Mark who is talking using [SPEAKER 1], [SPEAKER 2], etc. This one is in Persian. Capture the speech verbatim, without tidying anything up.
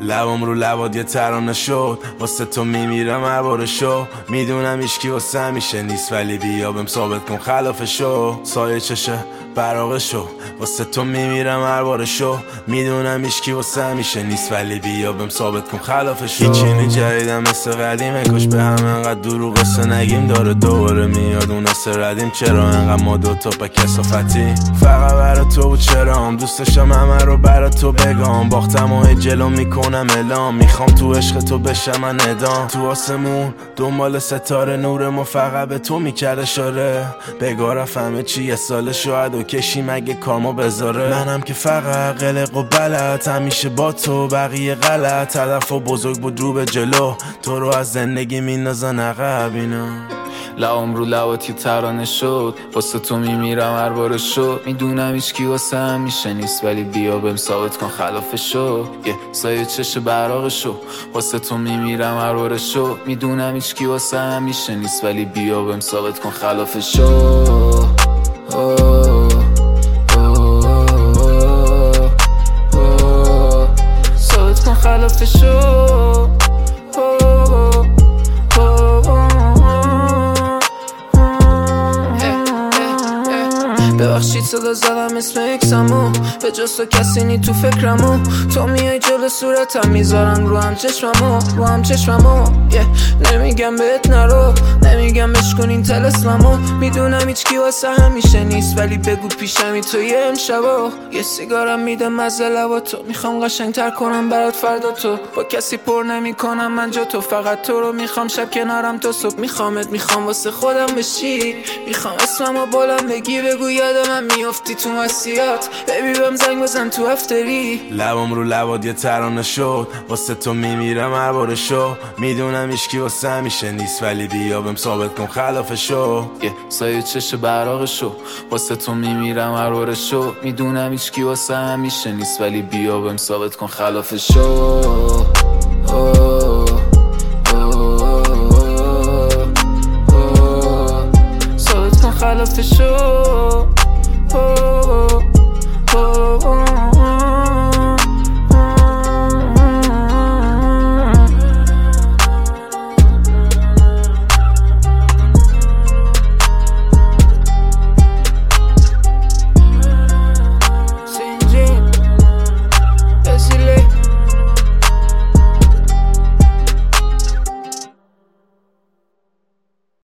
[SPEAKER 1] لبم رو لبات یه ترانه شد، واسه تو میمیرم هر بارشو. میدونم هیچکی واسه همیشه نیست، ولی بیا بهم ثابت کن خلافشو. سایه چشه براغشو، واسه تو میمیرم هر بارشو. میدونم هیچکی واسه همیشه نیست، ولی بیا بهم ثابت کن خلافشو. هیچی نی جدیدم مثل قدیمه، کاش به هم انقدر دروغ قصه نگیم. داره دوباره میاد اون اصل ردیم، چرا انقدر ما دوتا به کسافتی؟ فقط برا تو بود چرام، دوست داشتم همه رو برا تو بگم. باختم و جلو میکنم اعلام، میخوام تو عشق تو بشم من ادام. تو آسمون دنبال ستاره نورمو فقط به تو میکرد اشاره. بگاه رفت همه چی یه سال شاید و کشیم اگه کارمو بذاره. منم که فقط قلق و بلد، همیشه با تو بقیه غلط. هدف و بزرگ بود رو به جلو، تو رو از زندگی میندازن عقب اینا.
[SPEAKER 2] لبم رو لبات یه ترانه شد، واسه تو میمیرم هر بارشو. میدونم هیچکی واسه همیشه نیست، ولی بیا بهم ثابت کن خلافشو. یه سایه چش براغشو، واسه تو میمیرم هر بارشو. میدونم هیچکی واسه همیشه نیست، ولی بیا بهم ثابت کن خلافشو. ثابت کن خلافشو. ببخشید صدا زدم اسم اکسمو، به جز تو کسی نی تو فکرمو. تو میای جلو صورتم میذارم رو هم چشممو، رو هم چشممو yeah. نمیگم بهت نرو، نمیگم بشکن این طلسممو. میدونم هیچکی واسه همیشه نیست، ولی بگو پیشمی تو یه امشبا. یه سیگارم میدم مزه لبا تو، میخوام قشنگ تر کنم برات فردا تو. با کسی پر نمی کنم من جا تو، فقط تو رو میخوام شب کنارم تو صبح. میخوامت میخوام واسه خودم بشی، میخوام اسممو بلند بگی بگو یاد من میافتی تو مسیحات. ببی بهم زنگ بزن تو افتری.
[SPEAKER 1] لبم رو لبات یه ترانه شد، واسه تو میمیرم هر بارشو. میدونم هیچکی واسه همیشه نیست، ولی بیا بهم ثابت کن خلافشو.
[SPEAKER 2] یه سایه چش براغشو، واسه تو میمیرم هر بارشو. میدونم هیچکی واسه همیشه نیست، ولی بیا بهم ثابت کن خلافشو. ثابت کن خلافشو.